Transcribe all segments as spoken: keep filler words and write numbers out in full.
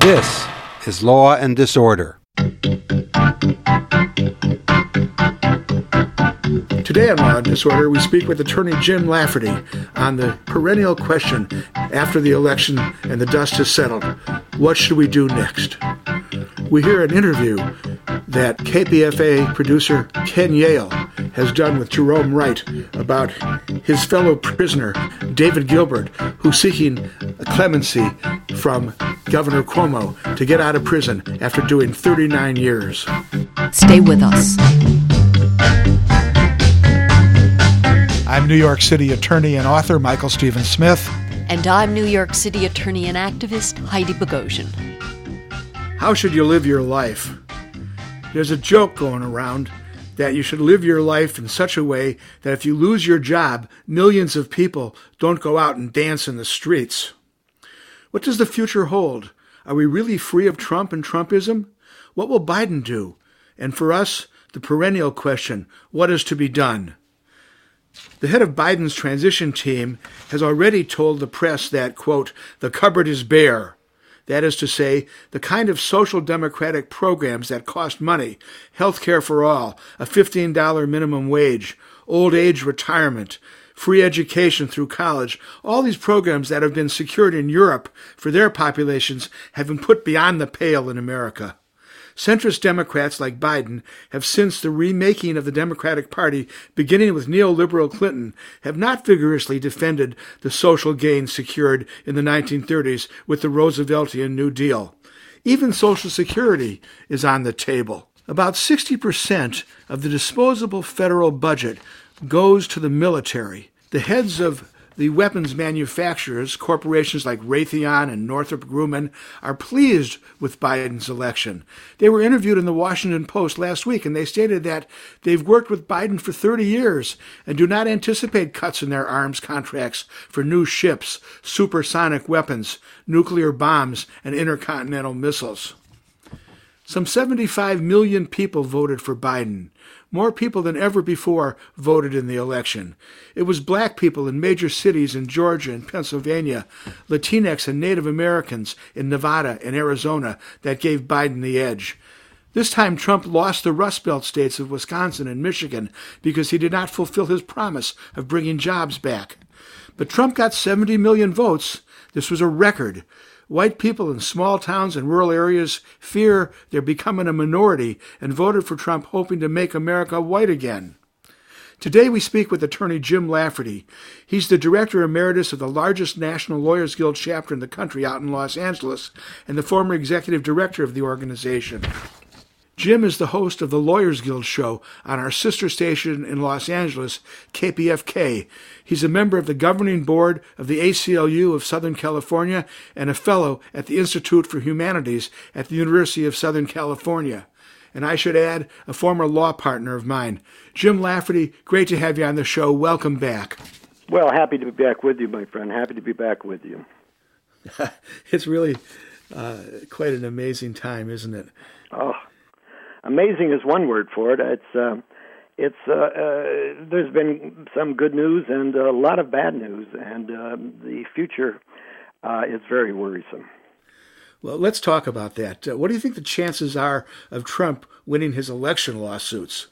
This is Law and Disorder. Today on Law and Disorder, we speak with attorney Jim Lafferty on the perennial question after the election and the dust has settled. What should we do next? We hear an interview that K P F A producer Ken Yale has done with Jerome Wright about his fellow prisoner, David Gilbert, who's seeking clemency from Governor Cuomo to get out of prison after doing thirty-nine years. Stay with us. I'm New York City attorney and author Michael Stephen Smith. And I'm New York City attorney and activist Heidi Bogosian. How should you live your life? There's a joke going around that you should live your life in such a way that if you lose your job, millions of people don't go out and dance in the streets. What does the future hold? Are we really free of Trump and Trumpism? What will Biden do? And for us, the perennial question, what is to be done? The head of Biden's transition team has already told the press that, quote, the cupboard is bare. That is to say, the kind of social democratic programs that cost money, health care for all, a fifteen dollars minimum wage, old age retirement, free education through college, all these programs that have been secured in Europe for their populations have been put beyond the pale in America. Centrist Democrats like Biden have, since the remaking of the Democratic Party, beginning with neoliberal Clinton, have not vigorously defended the social gains secured in the nineteen thirties with the Rooseveltian New Deal. Even Social Security is on the table. About sixty percent of the disposable federal budget goes to the military. The heads of the weapons manufacturers, corporations like Raytheon and Northrop Grumman, are pleased with Biden's election. They were interviewed in the Washington Post last week, and they stated that they've worked with Biden for thirty years and do not anticipate cuts in their arms contracts for new ships, supersonic weapons, nuclear bombs, and intercontinental missiles. Some seventy-five million people voted for Biden. More people than ever before voted in the election. It was black people in major cities in Georgia and Pennsylvania, Latinx and Native Americans in Nevada and Arizona that gave Biden the edge. This time Trump lost the Rust Belt states of Wisconsin and Michigan because he did not fulfill his promise of bringing jobs back. But Trump got seventy million votes. This was a record. White people in small towns and rural areas fear they're becoming a minority and voted for Trump hoping to make America white again. Today we speak with attorney Jim Lafferty. He's the director emeritus of the largest National Lawyers Guild chapter in the country out in Los Angeles and the former executive director of the organization. Jim is the host of the Lawyers Guild show on our sister station in Los Angeles, K P F K. He's a member of the governing board of the A C L U of Southern California and a fellow at the Institute for Humanities at the University of Southern California. And I should add, a former law partner of mine. Jim Lafferty, great to have you on the show. Welcome back. Well, happy to be back with you, my friend. Happy to be back with you. It's really uh, quite an amazing time, isn't it? Oh, amazing is one word for it. It's uh, it's uh, uh, there's been some good news and a lot of bad news, and uh, the future uh, is very worrisome. Well, let's talk about that. Uh, what do you think the chances are of Trump winning his election lawsuits?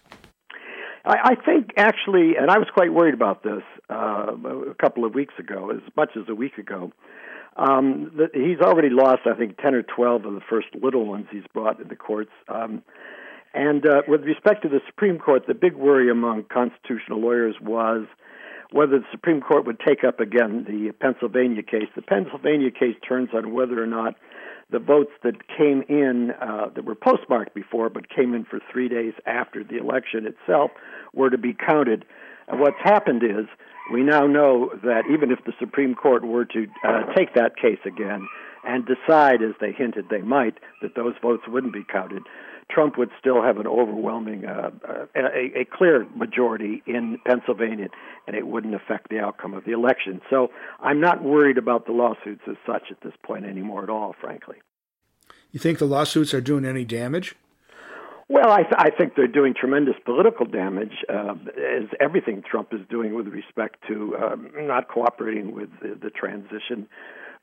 I, I think actually, and I was quite worried about this uh, a couple of weeks ago, as much as a week ago. Um, the, he's already lost, I think, ten or twelve of the first little ones he's brought in the courts. Um, and uh, with respect to the Supreme Court, the big worry among constitutional lawyers was whether the Supreme Court would take up again the Pennsylvania case. The Pennsylvania case turns on whether or not the votes that came in, uh, that were postmarked before but came in for three days after the election itself, were to be counted. And what's happened is we now know that even if the Supreme Court were to uh, take that case again and decide, as they hinted they might, that those votes wouldn't be counted, Trump would still have an overwhelming, uh, uh, a, a clear majority in Pennsylvania, and it wouldn't affect the outcome of the election. So I'm not worried about the lawsuits as such at this point anymore at all, frankly. You think the lawsuits are doing any damage? Well, I, th- I think they're doing tremendous political damage, uh, as everything Trump is doing with respect to um, not cooperating with the, the transition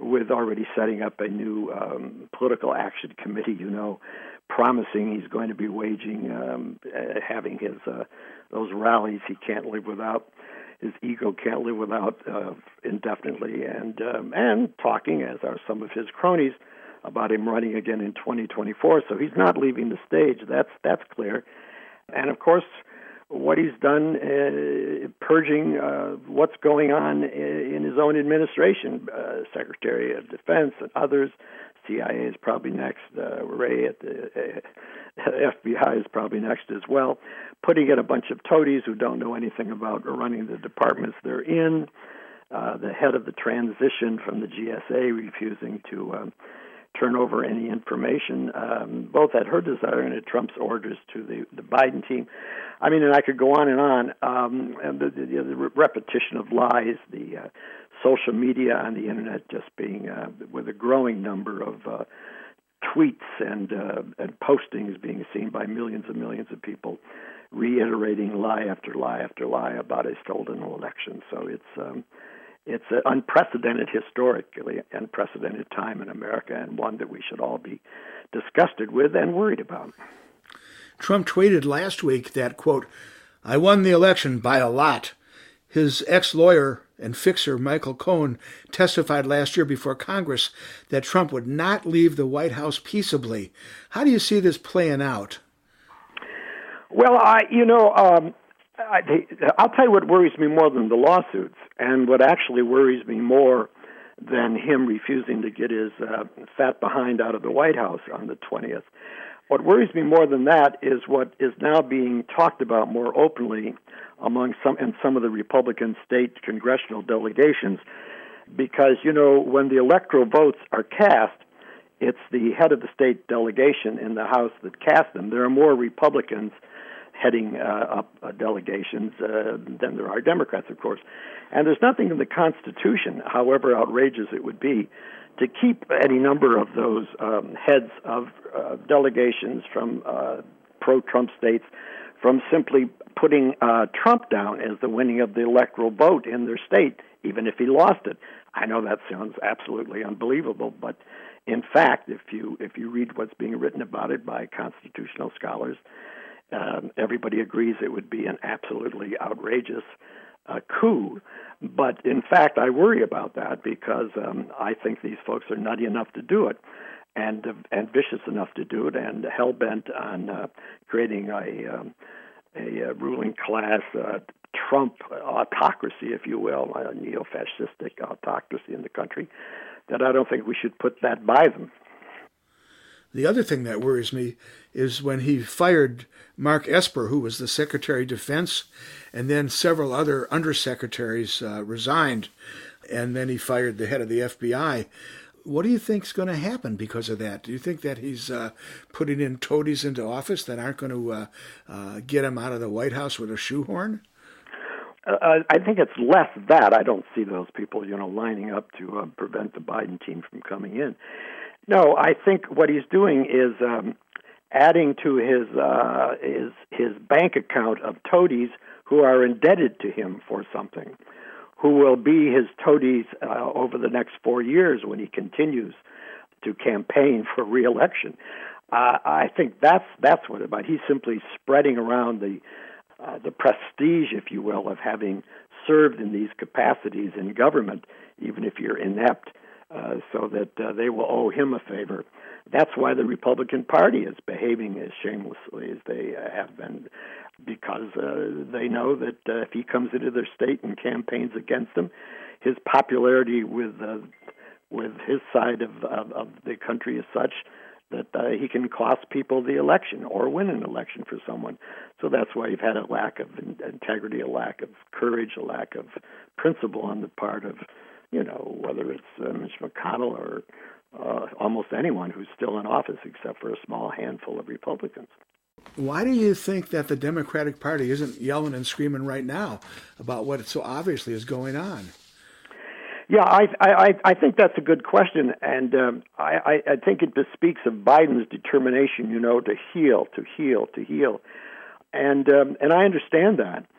with already setting up a new um, political action committee, you know, promising he's going to be waging, um, uh, having his uh, those rallies he can't live without, his ego can't live without uh, indefinitely, and um, and talking, as are some of his cronies, about him running again in twenty twenty-four. So he's not leaving the stage. That's that's clear. And of course, what he's done, uh, purging uh, what's going on in his own administration, uh, Secretary of Defense and others. C I A is probably next. Uh, Wray at the uh, F B I is probably next as well. Putting in a bunch of toadies who don't know anything about running the departments they're in. Uh, the head of the transition from the G S A refusing to um, turn over any information, um, both at her desire and at Trump's orders to the, the Biden team. I mean, and I could go on and on. Um, and the, the, the repetition of lies, the uh, social media on the internet just being uh, with a growing number of uh, tweets and uh, and postings being seen by millions and millions of people, reiterating lie after lie after lie about a stolen election. So it's um, it's an unprecedented, historically unprecedented time in America, and one that we should all be disgusted with and worried about. Trump tweeted last week that, quote, "I won the election by a lot." His ex-lawyer and fixer, Michael Cohen, testified last year before Congress that Trump would not leave the White House peaceably. How do you see this playing out? Well, I, you know, um, I, I'll tell you what worries me more than the lawsuits, and what actually worries me more than him refusing to get his uh, fat behind out of the White House on the twentieth. What worries me more than that is what is now being talked about more openly among some in some of the Republican state congressional delegations, because, you know, when the electoral votes are cast, it's the head of the state delegation in the House that cast them. There are more Republicans heading uh, up uh, delegations uh, than there are Democrats, of course. And there's nothing in the Constitution, however outrageous it would be, to keep any number of those um, heads of uh, delegations from uh, pro-Trump states from simply putting uh, Trump down as the winning of the electoral vote in their state, even if he lost it. I know that sounds absolutely unbelievable, but in fact, if you if you read what's being written about it by constitutional scholars, um, everybody agrees it would be an absolutely outrageous uh, coup. But in fact, I worry about that because um, I think these folks are nutty enough to do it, and uh, and vicious enough to do it, and hell bent on uh, creating a um, a uh, ruling class uh, Trump autocracy, if you will, a neo-fascistic autocracy in the country, that I don't think we should put that by them. The other thing that worries me is when he fired Mark Esper, who was the Secretary of Defense, and then several other undersecretaries uh, resigned, and then he fired the head of the F B I. What do you think is going to happen because of that? Do you think that he's uh, putting in toadies into office that aren't going to uh, uh, get him out of the White House with a shoehorn? Uh, I think it's less that. I don't see those people, you know, lining up to uh, prevent the Biden team from coming in. No, I think what he's doing is um, adding to his uh, his his bank account of toadies who are indebted to him for something, who will be his toadies uh, over the next four years when he continues to campaign for re-election. Uh, I think that's that's what it's about. He's simply spreading around the uh, the prestige, if you will, of having served in these capacities in government, even if you're inept, uh, so that uh, they will owe him a favor. That's why the Republican Party is behaving as shamelessly as they uh, have been, because uh, they know that uh, if he comes into their state and campaigns against them, his popularity with uh, with his side of, of, of the country is such that uh, he can cost people the election or win an election for someone. So that's why you've had a lack of integrity, a lack of courage, a lack of principle on the part of, you know, whether it's uh, Mitch McConnell or uh, almost anyone who's still in office except for a small handful of Republicans. Why do you think that the Democratic Party isn't yelling and screaming right now about what so obviously is going on? Yeah, I I, I think that's a good question, and um, I, I think it bespeaks of Biden's determination, you know, to heal, to heal, to heal, and um, and I understand that.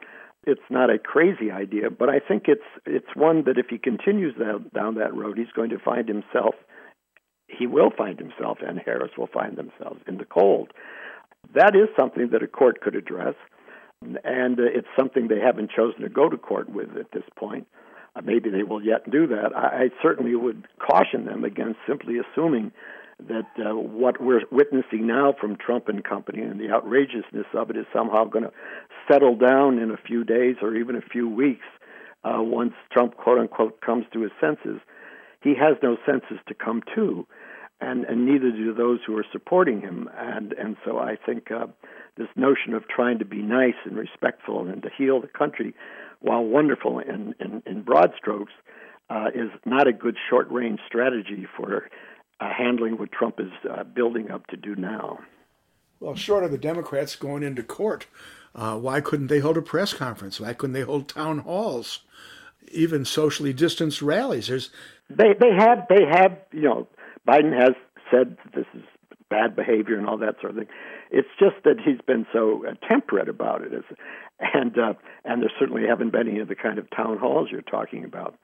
it's not a crazy idea, but I think it's it's one that if he continues that, down that road, he's going to find himself, he will find himself, and Harris will find themselves in the cold. That is something that a court could address, and uh, it's something they haven't chosen to go to court with at this point. Uh, maybe they will yet do that. I, I certainly would caution them against simply assuming that uh, what we're witnessing now from Trump and company and the outrageousness of it is somehow going to settle down in a few days or even a few weeks uh, once Trump, quote-unquote, comes to his senses. He has no senses to come to, and, and neither do those who are supporting him. And, and so I think uh, this notion of trying to be nice and respectful and to heal the country, while wonderful in, in, in broad strokes, uh, is not a good short-range strategy for Uh, handling what Trump is uh, building up to do now. Well, short of the Democrats going into court, uh, why couldn't they hold a press conference? Why couldn't they hold town halls, even socially distanced rallies? There's they they have they have you know Biden has said this is bad behavior and all that sort of thing. It's just that he's been so uh, temperate about it, as, and uh, and there certainly haven't been any of the kind of town halls you're talking about.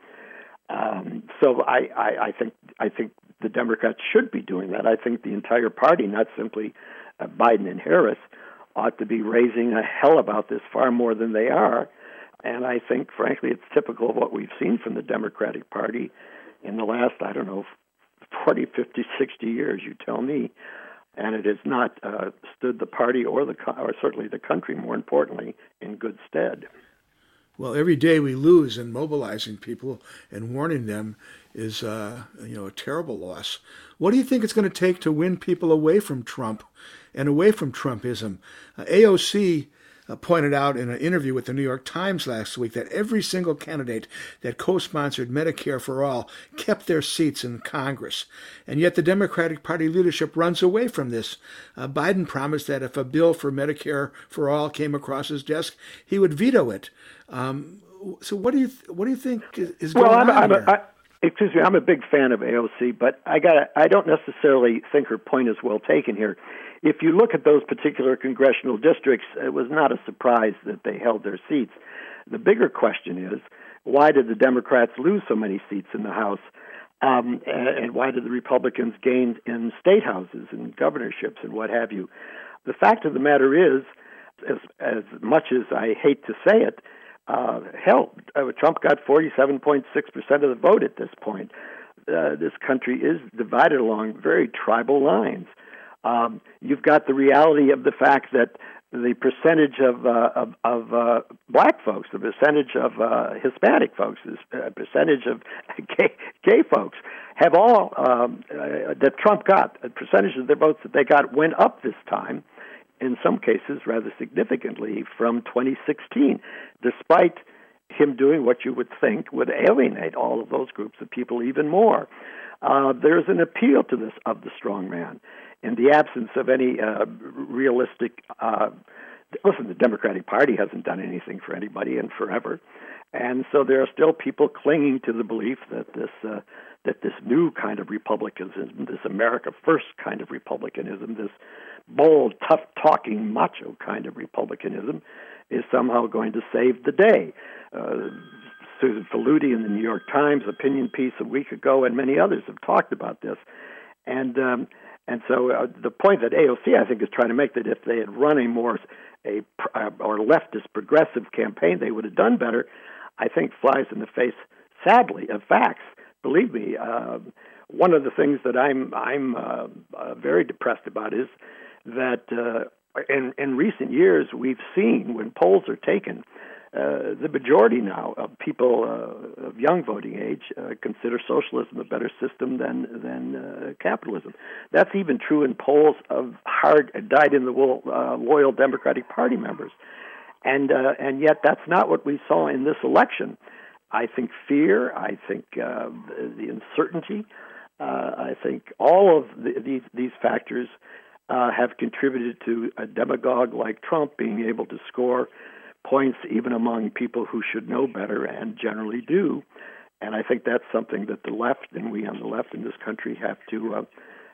Um, so I, I, I think I think the Democrats should be doing that. I think the entire party, not simply uh, Biden and Harris, ought to be raising a hell about this far more than they are. And I think, frankly, it's typical of what we've seen from the Democratic Party in the last, I don't know, forty, fifty, sixty years, you tell me. And it has not uh, stood the party or the or certainly the country, more importantly, in good stead. Well, every day we lose in mobilizing people and warning them is, uh, you know, a terrible loss. What do you think it's going to take to win people away from Trump and away from Trumpism? Uh, A O C uh, pointed out in an interview with the New York Times last week that every single candidate that co-sponsored Medicare for All kept their seats in Congress. And yet the Democratic Party leadership runs away from this. Uh, Biden promised that if a bill for Medicare for All came across his desk, he would veto it. Um, so what do you th- what do you think is, is going well, I'm, on I'm here? A, I, excuse me, I'm a big fan of A O C, but I got I don't necessarily think her point is well taken here. If you look at those particular congressional districts, it was not a surprise that they held their seats. The bigger question is, why did the Democrats lose so many seats in the House? Um, and why did the Republicans gain in state houses and governorships and what have you? The fact of the matter is, as, as much as I hate to say it, Uh, hell, uh, Trump got forty-seven point six percent of the vote at this point. Uh, this country is divided along very tribal lines. Um, you've got the reality of the fact that the percentage of uh, of, of uh, black folks, the percentage of uh, Hispanic folks, the uh, percentage of gay, gay folks have all um, uh, that Trump got. The percentage of their votes that they got went up this time, in some cases rather significantly, from twenty sixteen, despite him doing what you would think would alienate all of those groups of people even more. Uh, there's an appeal to this of the strong man. In the absence of any uh, realistic, uh, listen, the Democratic Party hasn't done anything for anybody in forever, and so there are still people clinging to the belief that this uh, that this new kind of republicanism, this America First kind of republicanism, this bold, tough-talking, macho kind of republicanism is somehow going to save the day. Uh, Susan Faludi in the New York Times opinion piece a week ago, and many others have talked about this. And um, and so uh, the point that A O C, I think, is trying to make that if they had run a more a uh, or leftist progressive campaign, they would have done better, I think flies in the face, sadly, of facts. Believe me, uh, one of the things that I'm I'm uh, uh, very depressed about is that uh, in, in recent years we've seen when polls are taken, uh, the majority now of people uh, of young voting age uh, consider socialism a better system than than uh, capitalism. That's even true in polls of hard, dyed-in-the-wool uh, loyal Democratic Party members, and uh, and yet that's not what we saw in this election. I think fear, I think uh, the uncertainty, uh, I think all of the, these these factors Uh, have contributed to a demagogue like Trump being able to score points even among people who should know better and generally do. And I think that's something that the left and we on the left in this country have to uh,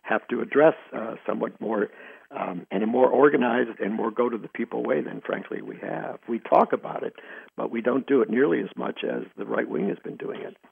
have to address uh, somewhat more um, in a more organized and more go-to-the-people way than, frankly, we have. We talk about it, but we don't do it nearly as much as the right wing has been doing it.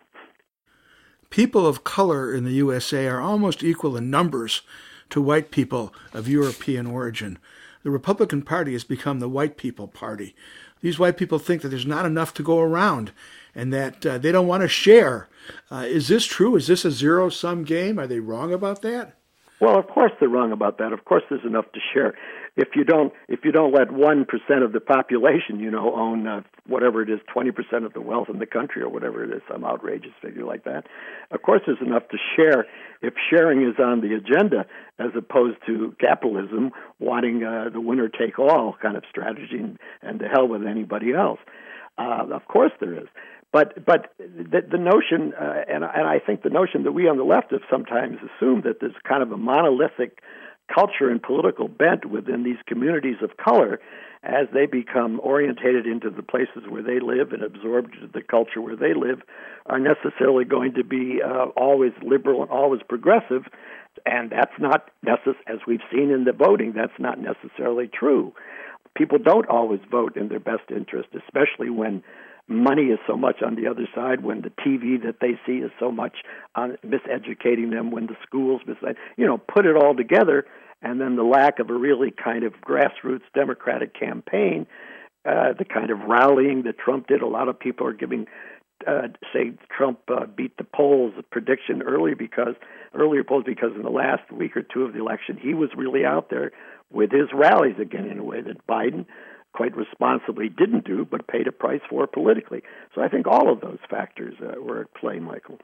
People of color in the U S A are almost equal in numbers to white people of European origin. The Republican Party has become the white people party. These white people think that there's not enough to go around and that uh, they don't want to share. Uh, is this true? Is this a zero-sum game? Are they wrong about that? Well, of course they're wrong about that. Of course there's enough to share. If you don't, if you don't let one percent of the population, you know, own uh, whatever it is, twenty percent of the wealth in the country or whatever it is, some outrageous figure like that, of course there's enough to share if sharing is on the agenda as opposed to capitalism wanting uh, the winner-take-all kind of strategy and, and to hell with anybody else. Uh, of course there is. But but the, the notion, uh, and, and I think the notion that we on the left have sometimes assumed that there's kind of a monolithic culture and political bent within these communities of color as they become orientated into the places where they live and absorbed into the culture where they live, are necessarily going to be uh, always liberal and always progressive. And that's not necess- as we've seen in the voting, that's not necessarily true. People don't always vote in their best interest, especially when money is so much on the other side, when the T V that they see is so much on miseducating them, when the schools, mis- you know, put it all together, and then the lack of a really kind of grassroots democratic campaign, uh, the kind of rallying that Trump did. A lot of people are giving, uh, say, Trump uh, beat the polls prediction early because earlier polls because in the last week or two of the election, he was really out there with his rallies again in a way that Biden quite responsibly didn't do, but paid a price for politically. So I think all of those factors uh, were at play, Michael.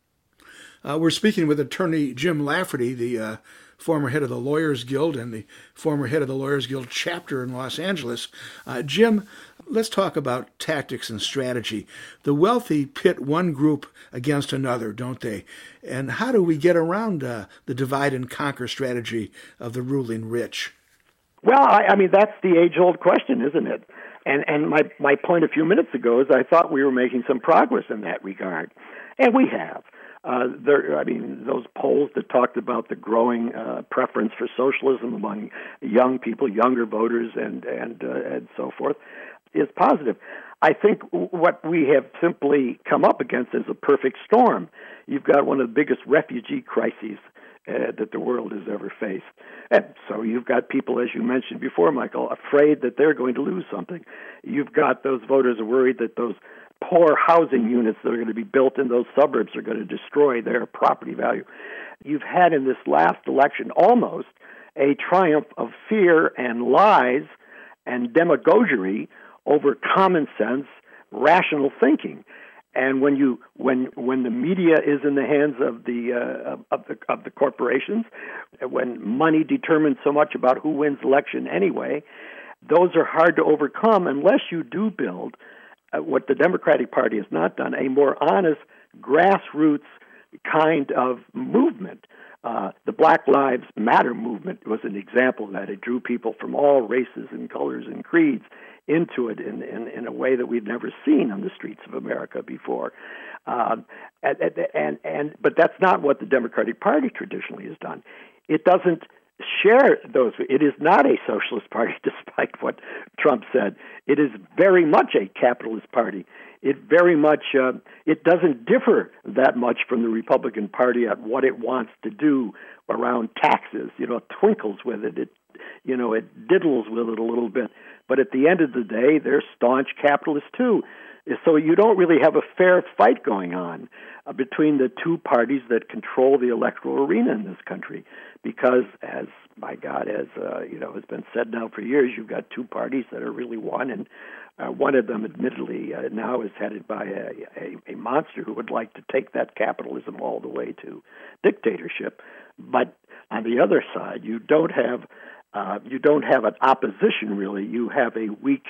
Uh, we're speaking with attorney Jim Lafferty, the uh, former head of the Lawyers Guild and the former head of the Lawyers Guild chapter in Los Angeles. Uh, Jim, let's talk about tactics and strategy. The wealthy pit one group against another, don't they? And how do we get around uh, the divide and conquer strategy of the ruling rich? Well, I, I mean, that's the age-old question, isn't it? And and my, my point a few minutes ago is I thought we were making some progress in that regard, and we have. Uh, there, I mean, those polls that talked about the growing uh, preference for socialism among young people, younger voters, and and uh, and so forth, is positive. I think what we have simply come up against is a perfect storm. You've got one of the biggest refugee crises Uh, that the world has ever faced. And so you've got people, as you mentioned before, Michael, afraid that they're going to lose something. You've got those voters worried that those poor housing units that are going to be built in those suburbs are going to destroy their property value. You've had in this last election almost a triumph of fear and lies and demagoguery over common sense, rational thinking. And when you when when the media is in the hands of the uh, of the of the corporations, when money determines so much about who wins election anyway, those are hard to overcome unless you do build uh, what the Democratic Party has not done, a more honest grassroots kind of movement. Uh, the Black Lives Matter movement was an example of that. It drew people from all races and colors and creeds into it in, in, in a way that we've never seen on the streets of America before. Um, and, and, and, but that's not what the Democratic Party traditionally has done. It doesn't share those. It is not a socialist party, despite what Trump said. It is very much a capitalist party. It very much, uh, it doesn't differ that much from the Republican Party at what it wants to do around taxes. You know, it twinkles with it. It, you know, it diddles with it a little bit. But at the end of the day, they're staunch capitalists too. So you don't really have a fair fight going on uh, between the two parties that control the electoral arena in this country. Because, as my God, as uh, you know, has been said now for years, you've got two parties that are really one, and uh, one of them, admittedly, uh, now is headed by a, a, a monster who would like to take that capitalism all the way to dictatorship. But on the other side, you don't have uh, you don't have an opposition really. You have a weak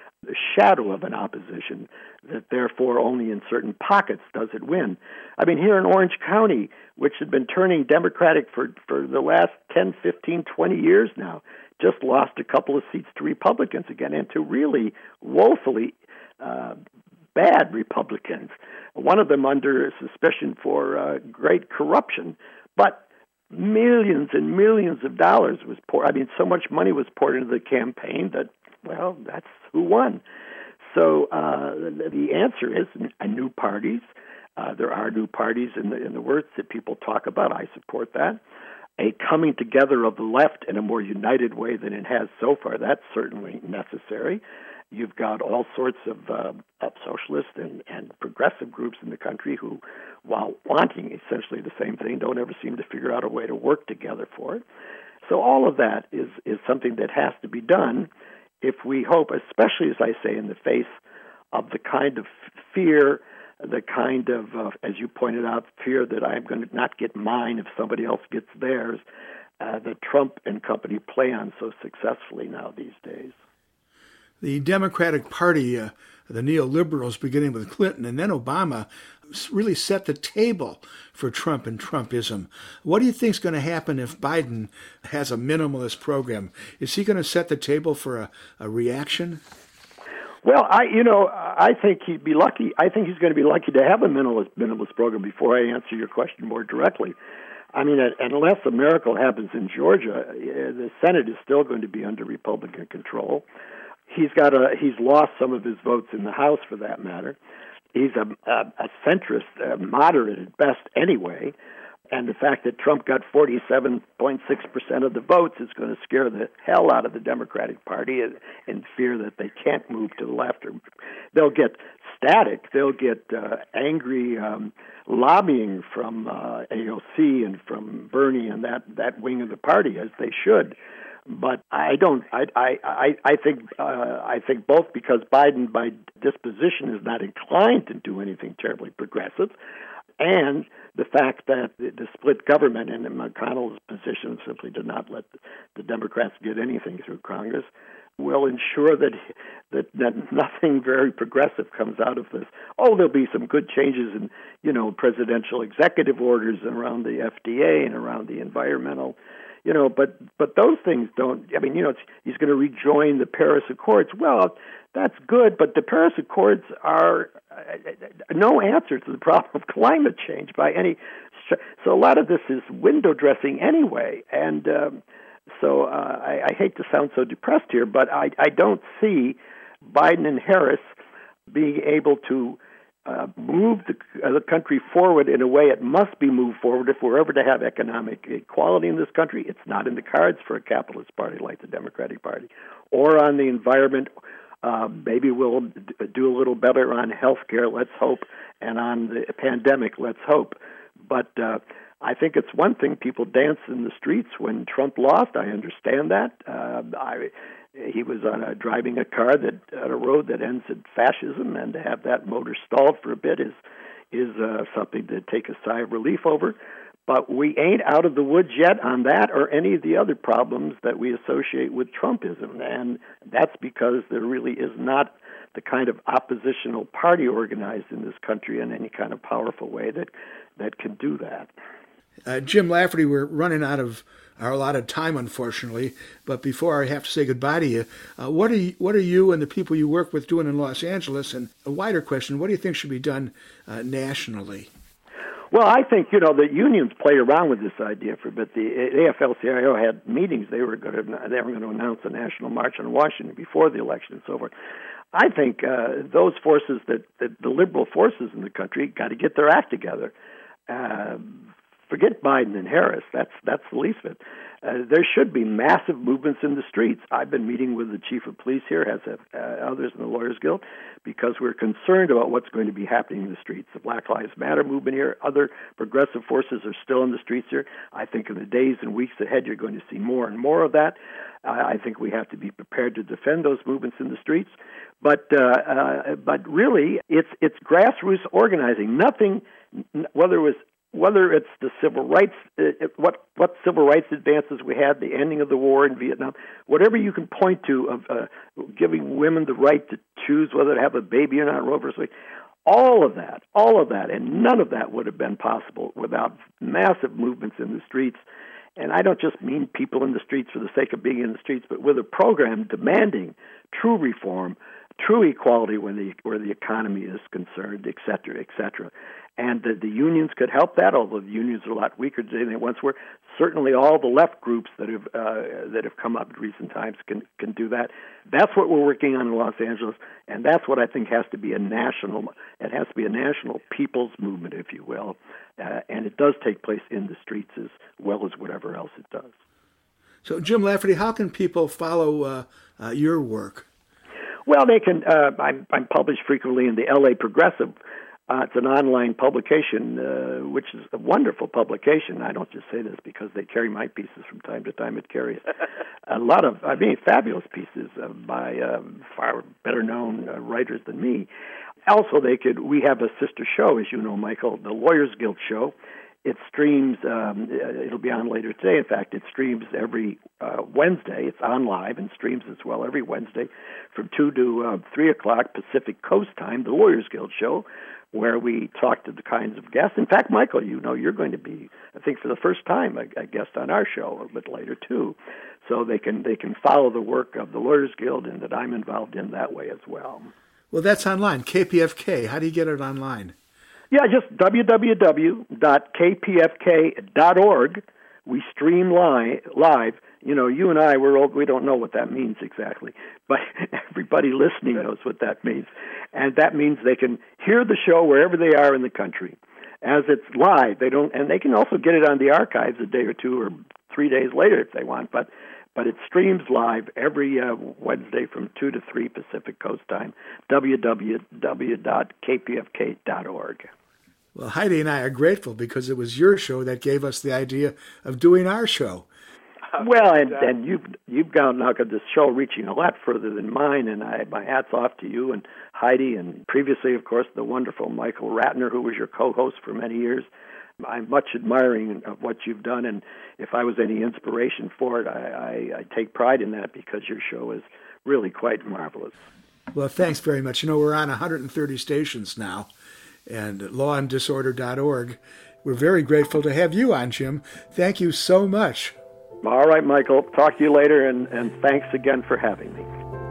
shadow of an opposition that therefore only in certain pockets does it win. I mean, here in Orange County, which had been turning Democratic for, for the last ten, fifteen, twenty years now, just lost a couple of seats to Republicans again, and to really woefully uh, bad Republicans, one of them under suspicion for uh, great corruption. But millions and millions of dollars was poured. I mean, so much money was poured into the campaign that, well, that's who won. So uh, the answer is new parties. Uh, there are new parties in the in the words that people talk about. I support that. A coming together of the left in a more united way than it has so far, that's certainly necessary. You've got all sorts of, uh, of socialist and, and progressive groups in the country who, while wanting essentially the same thing, don't ever seem to figure out a way to work together for it. So all of that is, is something that has to be done if we hope, especially, as I say, in the face of the kind of fear, the kind of, uh, as you pointed out, fear that I'm going to not get mine if somebody else gets theirs, uh, that Trump and company play on so successfully now these days. The Democratic Party, uh, the neoliberals, beginning with Clinton and then Obama, really set the table for Trump and Trumpism. What do you think is going to happen if Biden has a minimalist program? Is he going to set the table for a, a reaction? Well, I, you know, I think he'd be lucky. I think he's going to be lucky to have a minimalist, minimalist program. Before I answer your question more directly, I mean, unless a miracle happens in Georgia, the Senate is still going to be under Republican control. He's got a he's lost some of his votes in the House, for that matter. He's a, a, a centrist, a moderate at best, anyway. And the fact that Trump got forty-seven point six percent of the votes is going to scare the hell out of the Democratic Party in, in fear that they can't move to the left. Or they'll get static. They'll get uh, angry um, lobbying from uh, A O C and from Bernie and that, that wing of the party, as they should. But I don't. I I I think uh, I think both because Biden, by disposition, is not inclined to do anything terribly progressive, and the fact that the, the split government and McConnell's position simply did not let the, the Democrats get anything through Congress will ensure that, that that nothing very progressive comes out of this. Oh, there'll be some good changes in, you know, presidential executive orders around the F D A and around the environmental. You know, but but those things don't. I mean, you know, it's, he's going to rejoin the Paris Accords. Well, that's good, but the Paris Accords are uh, no answer to the problem of climate change by any. So a lot of this is window dressing anyway, and um, so uh, I, I hate to sound so depressed here, but I, I don't see Biden and Harris being able to Uh, move the, uh, the country forward in a way it must be moved forward if we're ever to have economic equality in this country. It's not in the cards for a capitalist party like the Democratic Party. Or on the environment, uh, maybe we'll d- do a little better on health care, let's hope, and on the pandemic, let's hope. But uh, I think it's one thing people dance in the streets when Trump lost. I understand that. Uh, I He was on a, driving a car that on a road that ends in fascism, and to have that motor stalled for a bit is is uh, something to take a sigh of relief over. But we ain't out of the woods yet on that or any of the other problems that we associate with Trumpism, and that's because there really is not the kind of oppositional party organized in this country in any kind of powerful way that that can do that. Uh, Jim Lafferty, we're running out of our allotted time, unfortunately. But before I have to say goodbye to you, uh, what are you, what are you and the people you work with doing in Los Angeles? And a wider question: what do you think should be done uh, nationally? Well, I think you know the unions played around with this idea for a bit. The A F L C I O had meetings; they were going to they were going to announce a national march on Washington before the election and so forth. I think uh, those forces that, that the liberal forces in the country got to get their act together. Uh, Forget Biden and Harris. That's that's the least of it. Uh, there should be massive movements in the streets. I've been meeting with the chief of police here, as have uh, others in the Lawyers Guild, because we're concerned about what's going to be happening in the streets. The Black Lives Matter movement here, other progressive forces are still in the streets here. I think in the days and weeks ahead, you're going to see more and more of that. Uh, I think we have to be prepared to defend those movements in the streets. But uh, uh, but really, it's it's grassroots organizing. Nothing, whether it was Whether it's the civil rights, uh, what what civil rights advances we had, the ending of the war in Vietnam, whatever you can point to of uh, giving women the right to choose whether to have a baby or not, Roe versus Wade, all of that, all of that, and none of that would have been possible without massive movements in the streets. And I don't just mean people in the streets for the sake of being in the streets, but with a program demanding true reform, true equality when the where the economy is concerned, et cetera, et cetera. And the, the unions could help that, although the unions are a lot weaker today than they once were. Certainly all the left groups that have uh, that have come up in recent times can, can do that. That's what we're working on in Los Angeles, and that's what I think has to be a national, it has to be a national people's movement, if you will. Uh, and it does take place in the streets as well as whatever else it does. So, Jim Lafferty, how can people follow uh, uh, your work? Well, they can. Uh, I'm, I'm published frequently in the L A Progressive. Uh, it's an online publication, uh, which is a wonderful publication. I don't just say this because they carry my pieces from time to time. It carries a lot of, I mean, fabulous pieces uh, by uh, far better-known uh, writers than me. Also, they could. We have a sister show, as you know, Michael, the Lawyers Guild show. It streams, um, it'll be on later today. In fact, it streams every uh, Wednesday. It's on live and streams as well every Wednesday from two to uh, three o'clock Pacific Coast time, the Lawyers Guild show, where we talk to the kinds of guests. In fact, Michael, you know, you're going to be, I think, for the first time, a, a guest on our show a bit later, too. So they can they can follow the work of the Lawyers Guild and that I'm involved in that way as well. Well, that's online, K P F K. How do you get it online? Yeah, just w w w dot k p f k dot org. We stream live. live. You know, you and I, we're old, we don't know what that means exactly, but everybody listening knows what that means. And that means they can hear the show wherever they are in the country. As it's live, they don't, and they can also get it on the archives a day or two or three days later if they want, but but it streams live every uh, Wednesday from two to three Pacific Coast time, w w w dot k p f k dot org. Well, Heidi and I are grateful because it was your show that gave us the idea of doing our show. Well, and, and you've you've gone now got this show reaching a lot further than mine, and I my hat's off to you and Heidi, and previously, of course, the wonderful Michael Ratner, who was your co-host for many years. I'm much admiring of what you've done, and if I was any inspiration for it, I, I, I take pride in that because your show is really quite marvelous. Well, thanks very much. You know, we're on one hundred thirty stations now, and at law and disorder dot org. We're very grateful to have you on, Jim. Thank you so much. All right, Michael. Talk to you later, and, and thanks again for having me.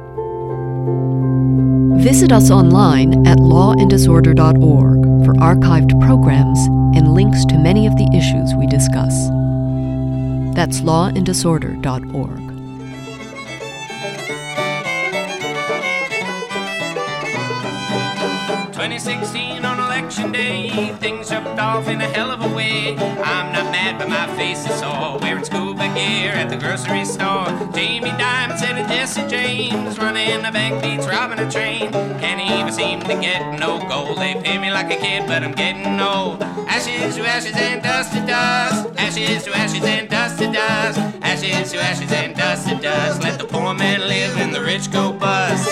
Visit us online at law and disorder dot org for archived programs and links to many of the issues we discuss. That's law and disorder dot org. twenty sixteen on election day, things jumped off in a hell of a way. I'm not mad, but my face is sore, wearing scuba gear at the grocery store. Jamie Dimon said to Jesse James, running a bank beats robbing a train. Can't even seem to get no gold. They pay me like a kid, but I'm getting old. Ashes to ashes and dust to dust. Ashes to ashes and dust to dust. Ashes to ashes and dust to dust. Let the poor man live and the rich go bust.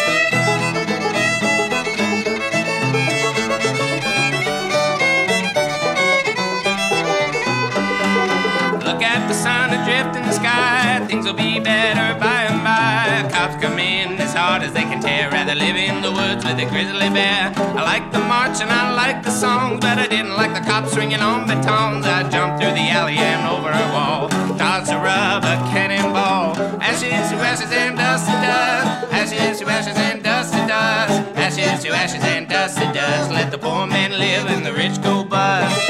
Adrift in the sky, things will be better by and by. Cops come in as hard as they can tear, rather live in the woods with a grizzly bear. I like the march and I like the songs, but I didn't like the cops swinging on batons. I jumped through the alley and over a wall, dodged a rubber cannonball. Ashes to ashes and dust to dust. Ashes to ashes and dust to dust. Ashes to ashes and dust to dust. Let the poor man live and the rich go bust.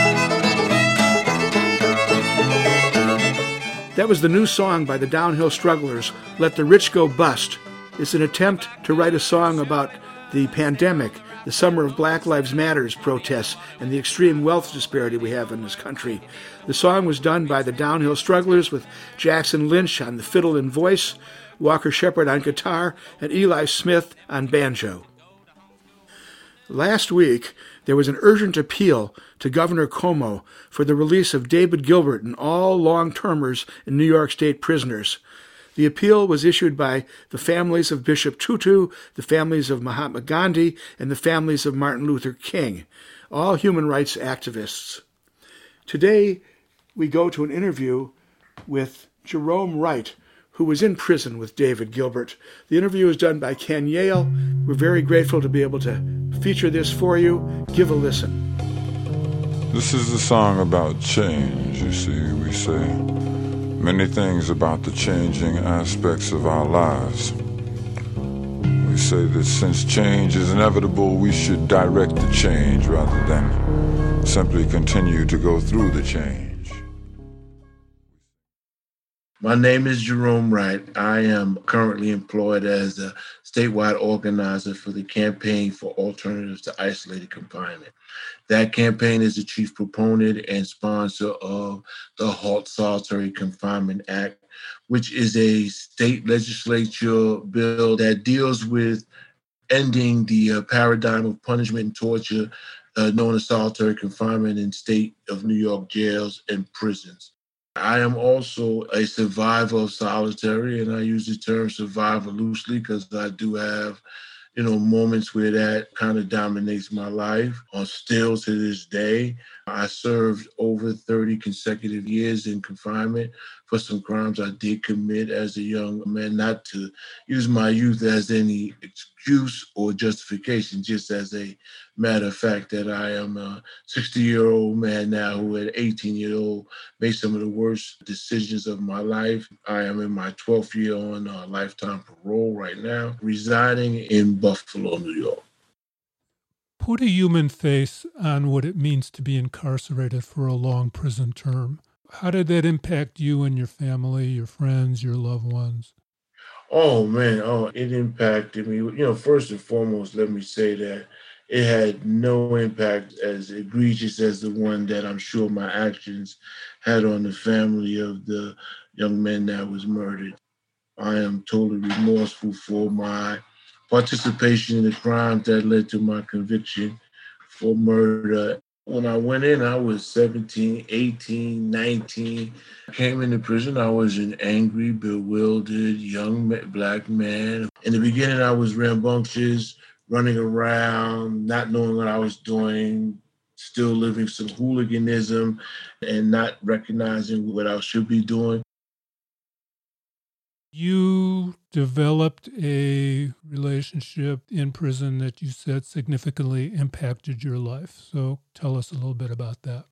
That was the new song by the Downhill Strugglers, Let the Rich Go Bust. It's an attempt to write a song about the pandemic, the summer of Black Lives Matters protests, and the extreme wealth disparity we have in this country. The song was done by the Downhill Strugglers with Jackson Lynch on the fiddle and voice, Walker Shepard on guitar, and Eli Smith on banjo. Last week, there was an urgent appeal to Governor Cuomo for the release of David Gilbert and all long-termers and New York State prisoners. The appeal was issued by the families of Bishop Tutu, the families of Mahatma Gandhi, and the families of Martin Luther King, all human rights activists. Today, we go to an interview with Jerome Wright, who was in prison with David Gilbert. The interview was done by Ken Yale. We're very grateful to be able to feature this for you. Give a listen. This is a song about change, you see. We say many things about the changing aspects of our lives. We say that since change is inevitable, we should direct the change rather than simply continue to go through the change. My name is Jerome Wright. I am currently employed as a statewide organizer for the Campaign for Alternatives to Isolated Confinement. That campaign is the chief proponent and sponsor of the Halt Solitary Confinement Act, which is a state legislature bill that deals with ending the uh, paradigm of punishment and torture uh, known as solitary confinement in state of New York jails and prisons. I am also a survivor of solitary, and I use the term survivor loosely because I do have, you know, moments where that kind of dominates my life. Uh, still to this day, I served over thirty consecutive years in confinement for some crimes I did commit as a young man, not to use my youth as any excuse or justification, just as a matter of fact that I am a sixty-year-old man now who at eighteen-year-old made some of the worst decisions of my life. I am in my twelfth year on uh, lifetime parole right now, residing in Buffalo, New York. Put a human face on what it means to be incarcerated for a long prison term. How did that impact you and your family, your friends, your loved ones? Oh, man. Oh, it impacted me. You know, first and foremost, let me say that it had no impact as egregious as the one that I'm sure my actions had on the family of the young man that was murdered. I am totally remorseful for my participation in the crimes that led to my conviction for murder. When I went in, I was seventeen, eighteen, nineteen. I came into prison, I was an angry, bewildered, young black man. In the beginning, I was rambunctious, running around, not knowing what I was doing, still living some hooliganism and not recognizing what I should be doing. You developed a relationship in prison that you said significantly impacted your life. So tell us a little bit about that.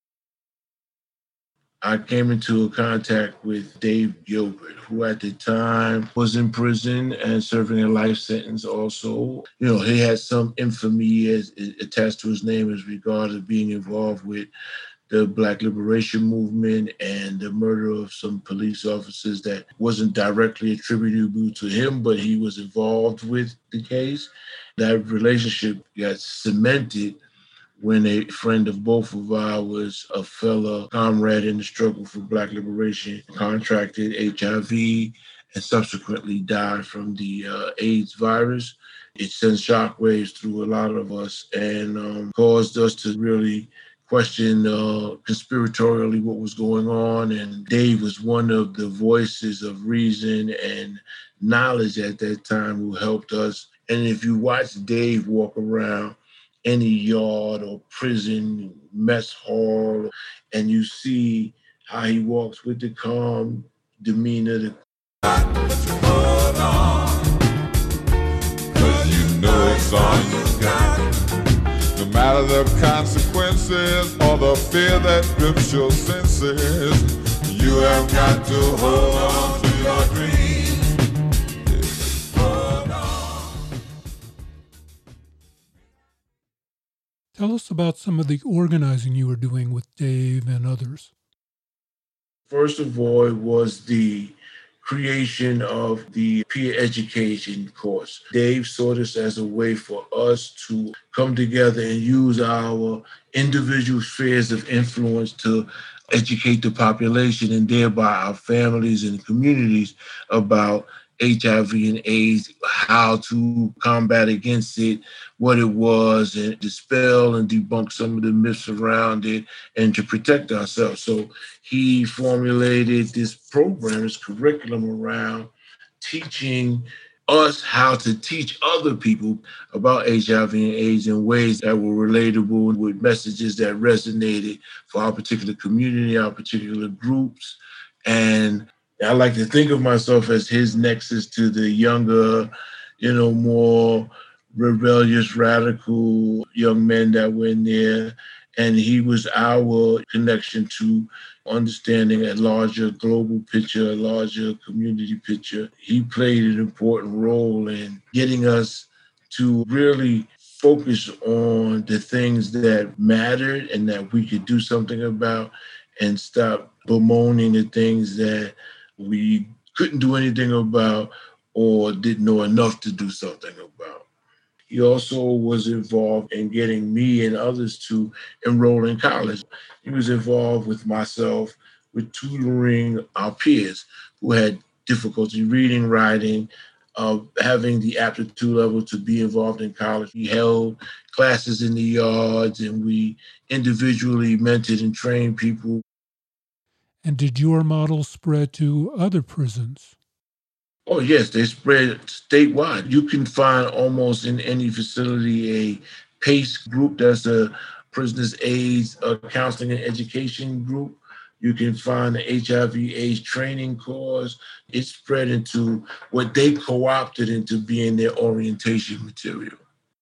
I came into contact with Dave Gilbert, who at the time was in prison and serving a life sentence also. You know, he had some infamy as, attached to his name as regards of being involved with the Black Liberation Movement and the murder of some police officers that wasn't directly attributable to him, but he was involved with the case. That relationship got cemented when a friend of both of ours, a fellow comrade in the struggle for Black liberation, contracted H I V and subsequently died from the uh, AIDS virus. It sent shockwaves through a lot of us and um, caused us to really question uh, conspiratorially what was going on. And Dave was one of the voices of reason and knowledge at that time who helped us. And if you watch Dave walk around any yard or prison, mess hall, and you see how he walks with the calm demeanor. The Hold on, 'cause you know it's all you got. No matter the consequences or the fear that grips your senses, you have got to hold on to your dreams. Hold on. Tell us about some of the organizing you were doing with Dave and others. First of all, it was the creation of the peer education course. Dave saw this as a way for us to come together and use our individual spheres of influence to educate the population and thereby our families and communities about H I V and AIDS, how to combat against it, what it was, and dispel and debunk some of the myths around it, and to protect ourselves. So he formulated this program, this curriculum around teaching us how to teach other people about H I V and AIDS in ways that were relatable with messages that resonated for our particular community, our particular groups. And I like to think of myself as his nexus to the younger, you know, more rebellious, radical young men that were in there. And he was our connection to understanding a larger global picture, a larger community picture. He played an important role in getting us to really focus on the things that mattered and that we could do something about, and stop bemoaning the things that we couldn't do anything about or didn't know enough to do something about. He also was involved in getting me and others to enroll in college. He was involved with myself with tutoring our peers who had difficulty reading, writing, uh, having the aptitude level to be involved in college. We held classes in the yards, and we individually mentored and trained people. And did your model spread to other prisons? Oh, yes, they spread statewide. You can find almost in any facility a PACE group, that's a Prisoners AIDS uh, Counseling and Education group. You can find the H I V AIDS training course. It spread into what they co-opted into being their orientation material.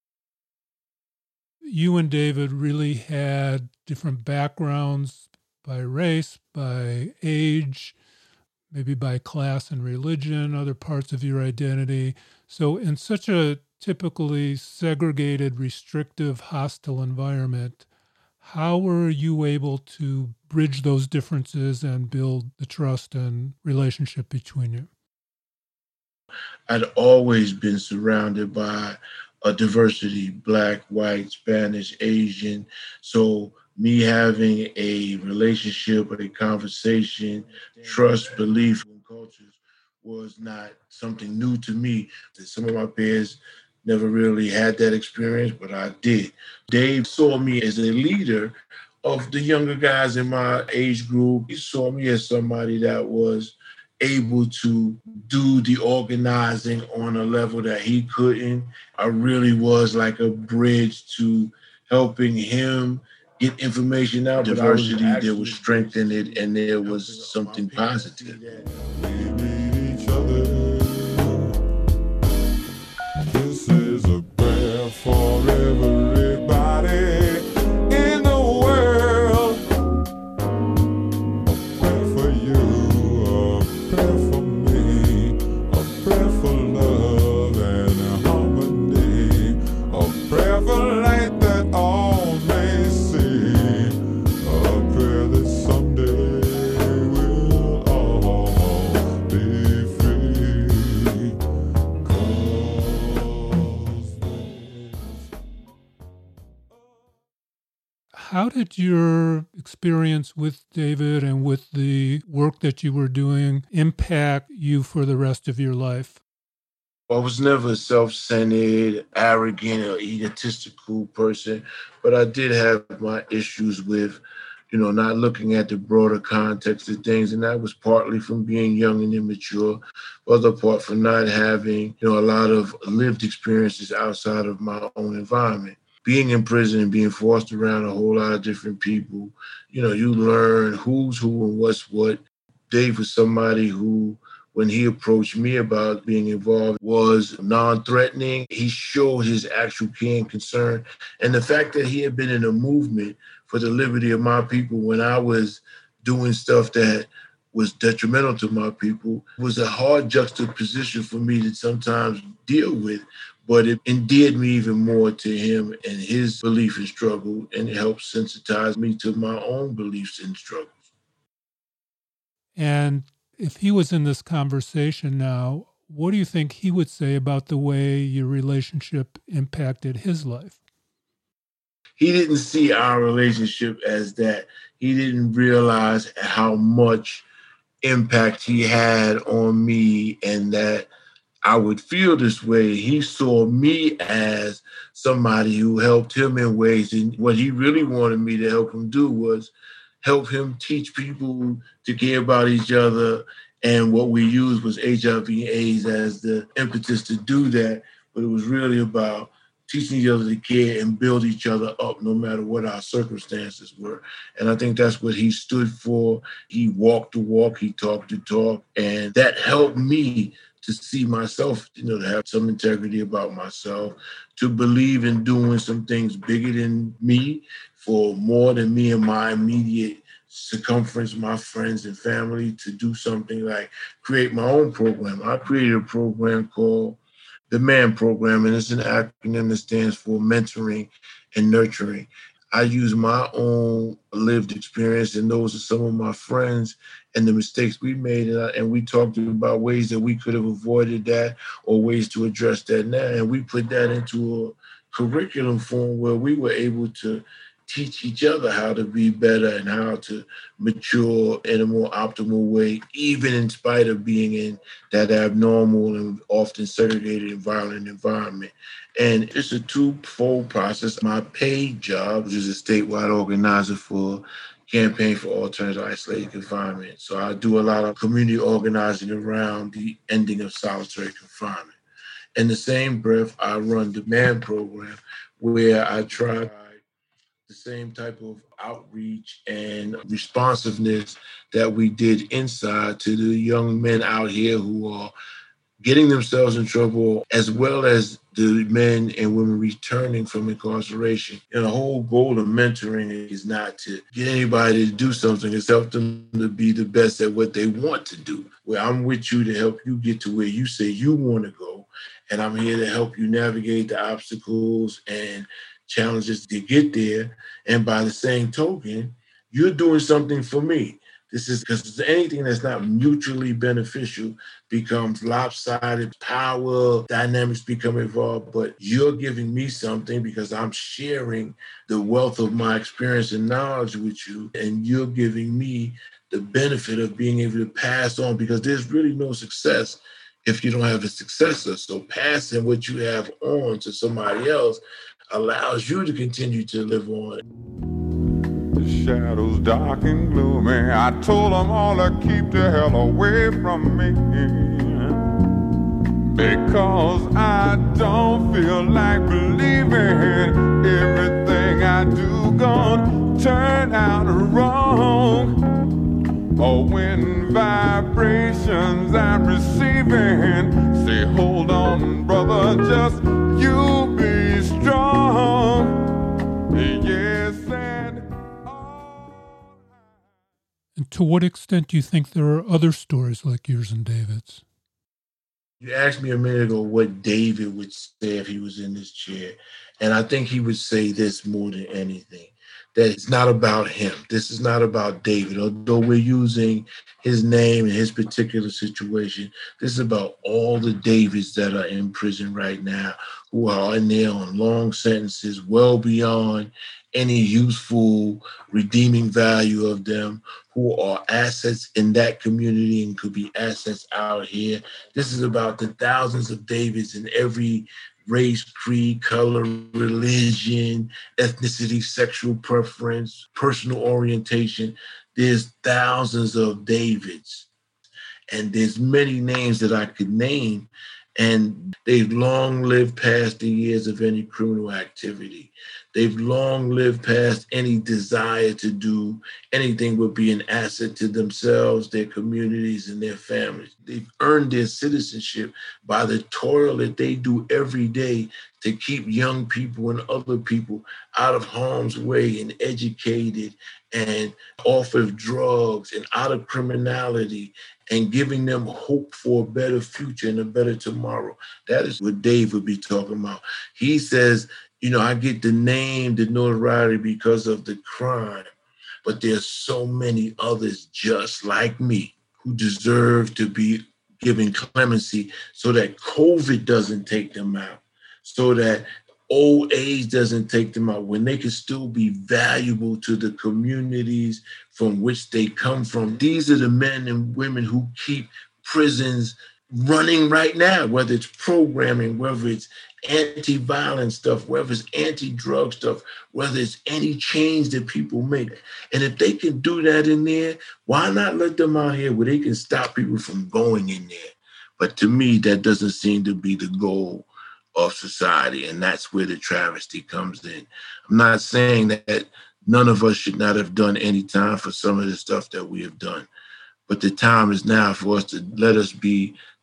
You and David really had different backgrounds by race, by age, maybe by class and religion, other parts of your identity. So in such a typically segregated, restrictive, hostile environment, how were you able to bridge those differences and build the trust and relationship between you? I'd always been surrounded by a diversity, Black, white, Spanish, Asian. So me having a relationship, a conversation, trust, belief, and cultures was not something new to me. Some of my peers never really had that experience, but I did. Dave saw me as a leader of the younger guys in my age group. He saw me as somebody that was able to do the organizing on a level that he couldn't. I really was like a bridge to helping him get information out. Diversity, there was strength in it, and there was something positive. We need each other. This is a prayer for everybody in the world. A prayer for you, a prayer for me, a prayer for love and harmony, a prayer for light that all may see, a prayer that someday we'll all be free. 'Cause How did your experience with David and with the work that you were doing impact you for the rest of your life? I was never a self-centered, arrogant, or egotistical person, but I did have my issues with, you know, not looking at the broader context of things, and that was partly from being young and immature, other part from not having, you know, a lot of lived experiences outside of my own environment. Being in prison and being forced around a whole lot of different people, you know, you learn who's who and what's what. Dave was somebody who, when he approached me about being involved, was non-threatening. He showed his actual care and concern. And the fact that he had been in a movement for the liberty of my people when I was doing stuff that was detrimental to my people was a hard juxtaposition for me to sometimes deal with. But it endeared me even more to him and his belief and struggle, and it helped sensitize me to my own beliefs and struggles. And if he was in this conversation now, what do you think he would say about the way your relationship impacted his life? He didn't see our relationship as that. He didn't realize how much impact he had on me and that I would feel this way. He saw me as somebody who helped him in ways, and what he really wanted me to help him do was help him teach people to care about each other. And what we used was H I V AIDS as the impetus to do that. But it was really about teaching each other to care and build each other up no matter what our circumstances were. And I think that's what he stood for. He walked the walk, he talked the talk, and that helped me to see myself, you know, to have some integrity about myself, to believe in doing some things bigger than me, for more than me and my immediate circumference, my friends and family, to do something like create my own program. I created a program called the MAN Program, and it's an acronym that stands for Mentoring and Nurturing. I use my own lived experience, and those are some of my friends and the mistakes we made. And, I, and we talked about ways that we could have avoided that or ways to address that now. And we put that into a curriculum form where we were able to teach each other how to be better and how to mature in a more optimal way, even in spite of being in that abnormal and often segregated and violent environment. And it's a two-fold process. My paid job, which is a statewide organizer for Campaign for Alternative Isolated Confinement. So I do a lot of community organizing around the ending of solitary confinement. In the same breath, I run the MAN Program, where I try the same type of outreach and responsiveness that we did inside to the young men out here who are getting themselves in trouble, as well as the men and women returning from incarceration. And the whole goal of mentoring is not to get anybody to do something, it's help them to be the best at what they want to do. Where I'm with you to help you get to where you say you want to go, and I'm here to help you navigate the obstacles and challenges to get there. And by the same token, you're doing something for me. This is because anything that's not mutually beneficial becomes lopsided, power dynamics become involved, but you're giving me something because I'm sharing the wealth of my experience and knowledge with you, and you're giving me the benefit of being able to pass on, because there's really no success if you don't have a successor. So passing what you have on to somebody else allows you to continue to live on. The shadows dark and gloomy, I told them all to keep the hell away from me, because I don't feel like believing everything I do gonna turn out wrong. Or when vibrations I'm receiving say, hold on, brother, just you be strong. Yes, and all. And to what extent do you think there are other stories like yours and David's? You asked me a minute ago what David would say if he was in this chair. And I think he would say this more than anything, that it's not about him. This is not about David. Although we're using his name and his particular situation, this is about all the Davids that are in prison right now, who are in there on long sentences, well beyond any useful redeeming value of them, who are assets in that community and could be assets out here. This is about the thousands of Davids in every race, creed, color, religion, ethnicity, sexual preference, personal orientation. There's thousands of Davids, and there's many names that I could name, and they've long lived past the years of any criminal activity. They've long lived past any desire to do anything but be an asset to themselves, their communities, and their families. They've earned their citizenship by the toil that they do every day to keep young people and other people out of harm's way and educated and off of drugs and out of criminality, and giving them hope for a better future and a better tomorrow. That is what Dave would be talking about. He says, you know, I get the name, the notoriety because of the crime, but there's so many others just like me who deserve to be given clemency so that COVID doesn't take them out, so that old age doesn't take them out, when they can still be valuable to the communities from which they come from. These are the men and women who keep prisons running right now, whether it's programming, whether it's anti-violence stuff, whether it's anti-drug stuff, whether it's any change that people make. And if they can do that in there, why not let them out here where they can stop people from going in there? But to me, that doesn't seem to be the goal of society, and that's where the travesty comes in. I'm not saying that none of us should not have done any time for some of the stuff that we have done, but the time is now for us to let us be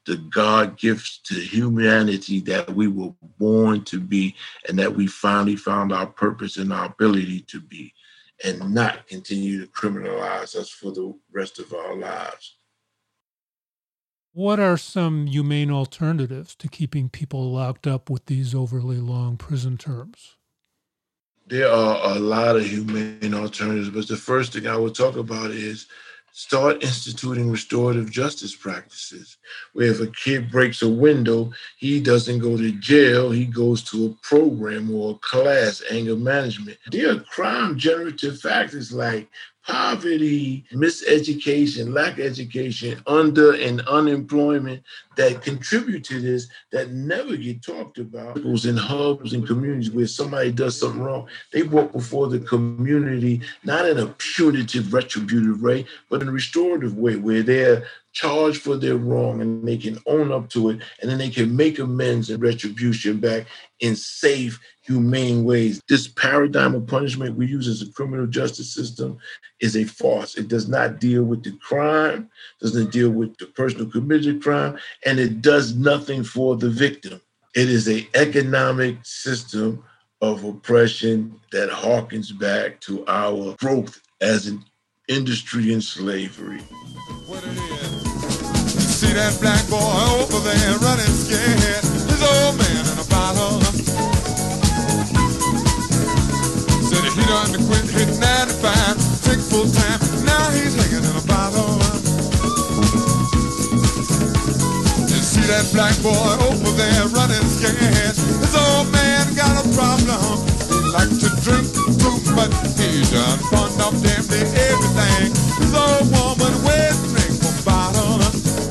the God gifts to humanity that we were born to be, and that we finally found our purpose and our ability to be, and not continue to criminalize us for the rest of our lives. What are some humane alternatives to keeping people locked up with these overly long prison terms? There are a lot of humane alternatives, but the first thing I would talk about is start instituting restorative justice practices, where if a kid breaks a window, he doesn't go to jail, he goes to a program or a class, anger management. There are crime-generative factors like poverty, miseducation, lack of education, under and unemployment that contribute to this that never get talked about. In hubs and communities where somebody does something wrong, they walk before the community, not in a punitive, retributive way, but in a restorative way where they're charged for their wrong and they can own up to it, and then they can make amends and retribution back in safe, humane ways. This paradigm of punishment we use as a criminal justice system is a farce. It does not deal with the crime, doesn't deal with the person who committed crime, and it does nothing for the victim. It is an economic system of oppression that harkens back to our growth as an industry in slavery. What it is. You see that black boy over there running scared. His old man in a bottle. Said he done quit hit ninety-five, take full time. Now he's hanging in a bottle. You see that black boy over there running scared. His old man got a problem. He like to drink too much. He done fun up damn near everything. His old woman with drink from bottle.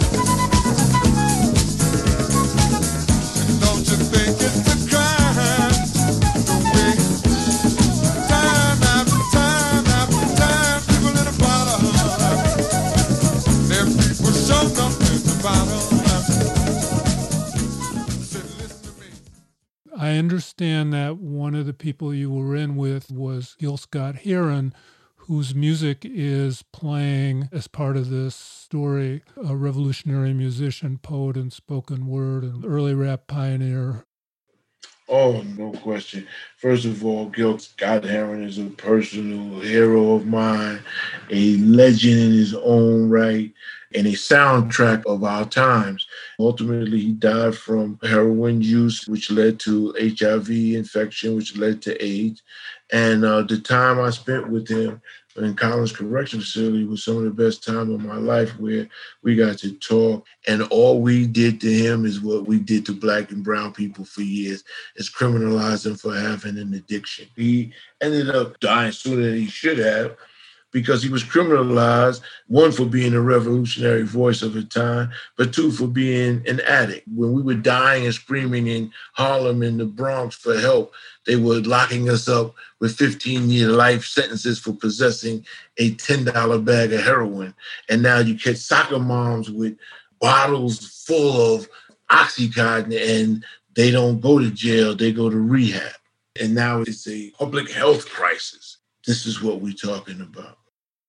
And don't you think it's a crime? The way time after time after time, people in a bottle. There are people showing up in the bottle. I understand that one of the people you were in with was Gil Scott-Heron, whose music is playing as part of this story, a revolutionary musician, poet, and spoken word, and early rap pioneer. Oh, no question. First of all, Gil Scott-Heron is a personal hero of mine, a legend in his own right, and a soundtrack of our times. Ultimately, he died from heroin use, which led to H I V infection, which led to AIDS. And uh, the time I spent with him in Collins Correctional Facility was some of the best time of my life, where we got to talk. And all we did to him is what we did to Black and brown people for years, is criminalize him for having an addiction. He ended up dying sooner than he should have, because he was criminalized, one, for being a revolutionary voice of the time, but two, for being an addict. When we were dying and screaming in Harlem and the Bronx for help, they were locking us up with fifteen-year life sentences for possessing a ten dollar bag of heroin. And now you catch soccer moms with bottles full of Oxycontin, and they don't go to jail, they go to rehab. And now it's a public health crisis. This is what we're talking about.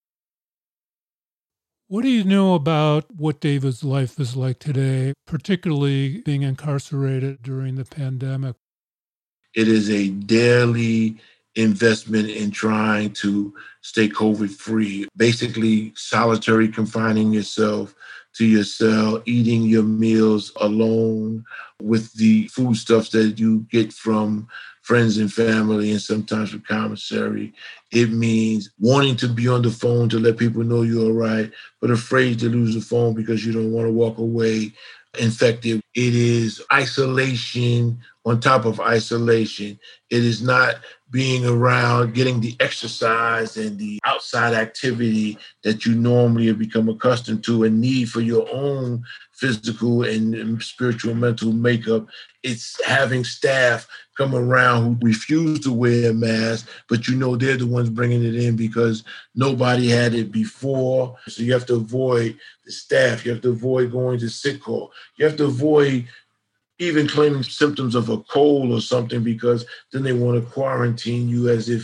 What do you know about what David's life is like today, particularly being incarcerated during the pandemic? It is a daily investment in trying to stay COVID-free. Basically, solitary confining yourself to your cell, eating your meals alone with the foodstuffs that you get from friends and family, and sometimes from commissary. It means wanting to be on the phone to let people know you're all right, but afraid to lose the phone because you don't want to walk away infected. It is isolation on top of isolation. It is not being around, getting the exercise and the outside activity that you normally have become accustomed to and need for your own physical and spiritual mental makeup. It's having staff come around who refuse to wear a mask, but you know they're the ones bringing it in because nobody had it before. So you have to avoid the staff. You have to avoid going to sick call. You have to avoid even claiming symptoms of a cold or something, because then they want to quarantine you as if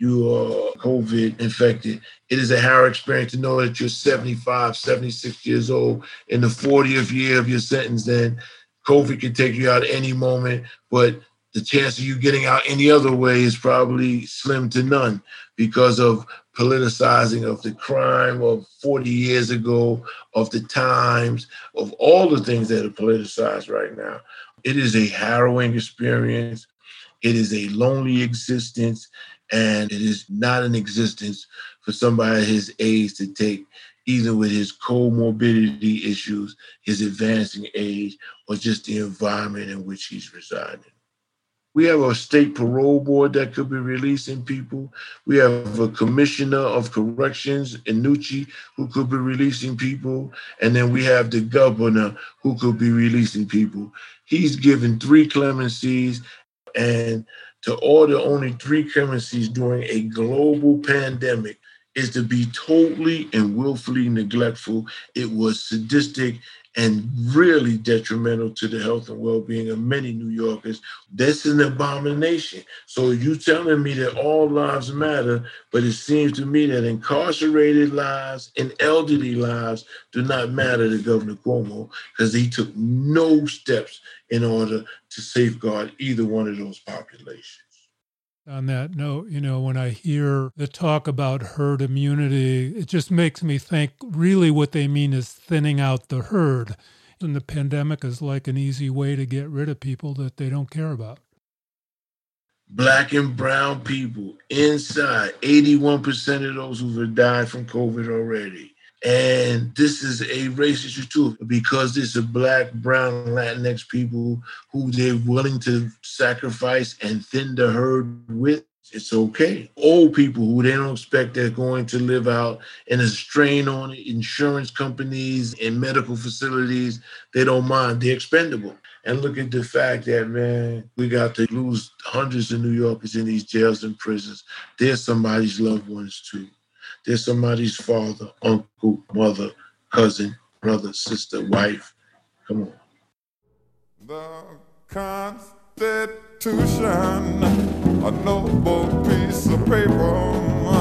you are COVID infected. It is a harrowing experience to know that you're seventy-five, seventy-six years old in the fortieth year of your sentence. Then COVID can take you out any moment, but the chance of you getting out any other way is probably slim to none because of politicizing of the crime of forty years ago, of the times, of all the things that are politicized right now. It is a harrowing experience. It is a lonely existence, and it is not an existence for somebody his age to take, either with his comorbidity issues, his advancing age, or just the environment in which he's residing. We have a state parole board that could be releasing people. We have a commissioner of corrections, Inucci, who could be releasing people. And then we have the governor who could be releasing people. He's given three clemencies, and to order only three clemencies during a global pandemic is to be totally and willfully neglectful. It was sadistic and really detrimental to the health and well-being of many New Yorkers. That's an abomination. So you telling me that all lives matter, but it seems to me that incarcerated lives and elderly lives do not matter to Governor Cuomo because he took no steps in order to safeguard either one of those populations. On that note, you know, when I hear the talk about herd immunity, it just makes me think really what they mean is thinning out the herd. And the pandemic is like an easy way to get rid of people that they don't care about. Black and brown people inside, eighty-one percent of those who have died from COVID already. And this is a race issue too, because it's a Black, brown, Latinx people who they're willing to sacrifice and thin the herd with. It's okay. Old people who they don't expect they're going to live out, and a strain on insurance companies and medical facilities, they don't mind. They're expendable. And look at the fact that, man, we got to lose hundreds of New Yorkers in these jails and prisons. They're somebody's loved ones too. There's somebody's father, uncle, mother, cousin, brother, sister, wife. Come on. The Constitution, a noble piece of paper,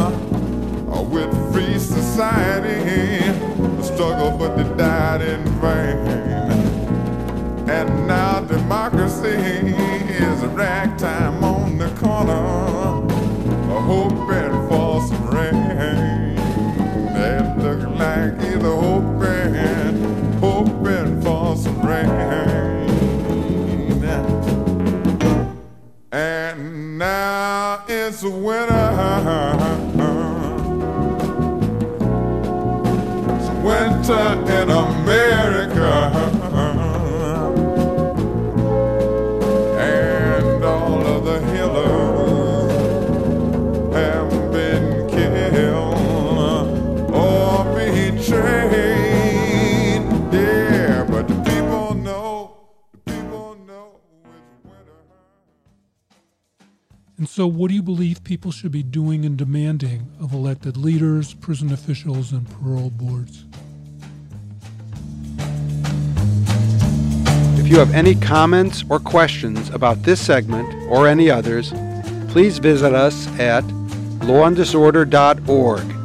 with free society, the struggle but they died in vain. And now democracy is a ragtime on the corner, hoping for some rain. They look like either hoping, hoping for some rain. And now it's winter. It's winter in America. And all of the healers have been killed or betrayed. Yeah, but the people know, the people know it's winter. And so what do you believe people should be doing and demanding of elected leaders, prison officials, and parole boards? If you have any comments or questions about this segment or any others, please visit us at law and disorder dot org.